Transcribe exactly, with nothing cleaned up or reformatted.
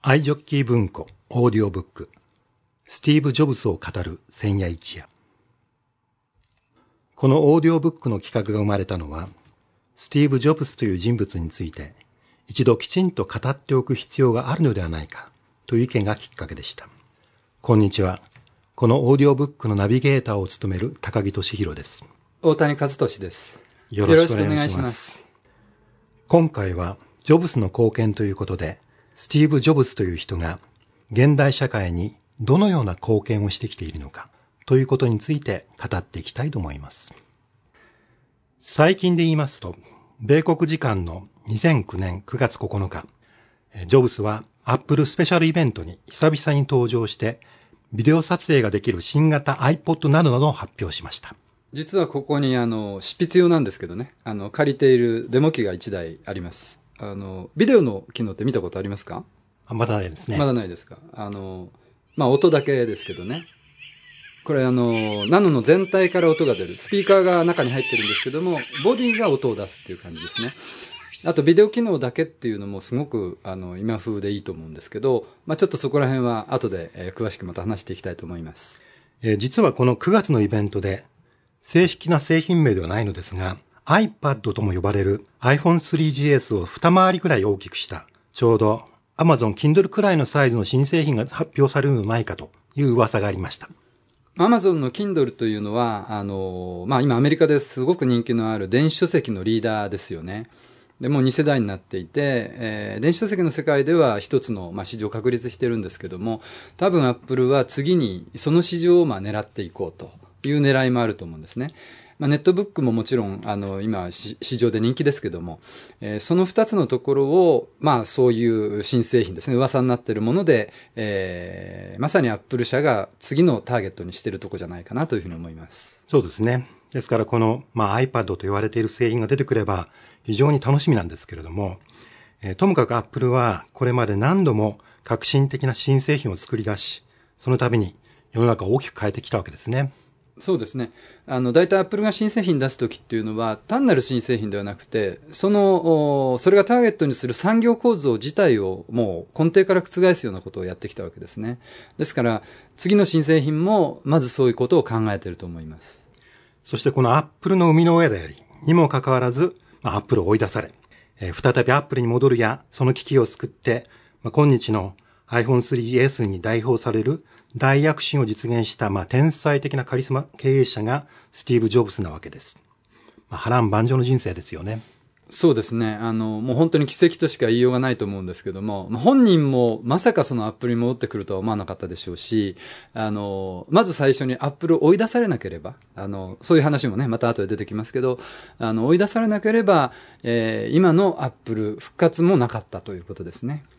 アイジョッキー文庫オーディオブックスティーブ・ジョブズを語る千夜一夜。このオーディオブックの企画が生まれたのは、スティーブ・ジョブズという人物について一度きちんと語っておく必要があるのではないかという意見がきっかけでした。こんにちは。このオーディオブックのナビゲーターを務める高木俊弘です。 大谷和俊です。 よろしくお願いします。今回はジョブズの貢献ということで、スティーブ・ジョブズという人が現代社会にどのような貢献をしてきているのかということについて語っていきたいと思います。最近で言いますと、米国時間のにせんきゅうねんくがつここのか、ジョブズはアップルスペシャルイベントに久々に登場してビデオ撮影ができる新型 iPod などなどを発表しました。 実はここにあの執筆用なんですけどね、あの借りているデモ機がいちだいあります。あのビデオの機能って見たことありますか？ あ、まだないですね。 まだないですか。あのまあ音だけですけどね。これあのナノの全体から音が出るスピーカーが中に入ってるんですけども、ボディが音を出すっていう感じですね。あとビデオ機能だけっていうのもすごくあの今風でいいと思うんですけど、まあちょっとそこら辺は後で、えー、詳しくまた話していきたいと思います。 えー、実はこのくがつのイベントで正式な製品名ではないのですが、iPad とも呼ばれる アイフォンスリージーエス を二回りくらい大きくした、ちょうど Amazon Kindle くらいのサイズの新製品が発表されるのではないかという噂がありました。 Amazon の Kindle というのは、あの、まあ、今アメリカですごく人気のある電子書籍のリーダーですよね。で、もうに世代になっていて、えー、電子書籍の世界では一つの、まあ、市場を確立してるんですけども、多分 Apple は次にその市場をまあ狙っていこうという狙いもあると思うんですね。まあ、ネットブックももちろん、あの、今、市場で人気ですけども、えー、その二つのところを、まあ、そういう新製品ですね、噂になっているもので、えー、まさにアップル社が次のターゲットにしているところじゃないかなというふうに思います。 そうですね。ですから、この、まあ、iPad と言われている製品が出てくれば、非常に楽しみなんですけれども、えー、ともかくアップルは、これまで何度も革新的な新製品を作り出し、その度に世の中を大きく変えてきたわけですね。 そうですね。あの、大体アップルが新製品出すときっていうのは、単なる新製品ではなくて、その、それがターゲットにする産業構造自体をもう根底から覆すようなことをやってきたわけですね。ですから、次の新製品も、まずそういうことを考えていると思います。 そしてこのアップルの生みの親であり、にもかかわらず、まあ、アップルを追い出され、えー、再びアップルに戻るや、その危機を救って、まあ、今日の アイフォンスリージーエス に代表される大躍進を実現した、まあ、天才的なカリスマ経営者がスティーブ・ジョブズなわけです。まあ、波乱万丈の人生ですよね。 そうですね。あの、もう本当に奇跡としか言いようがないと思うんですけども、本人もまさかそのアップルに戻ってくるとは思わなかったでしょうし、あの、まず最初にアップルを追い出されなければ、あの、そういう話もね、また後で出てきますけど、あの、追い出されなければ、えー、今のアップル復活もなかったということですね。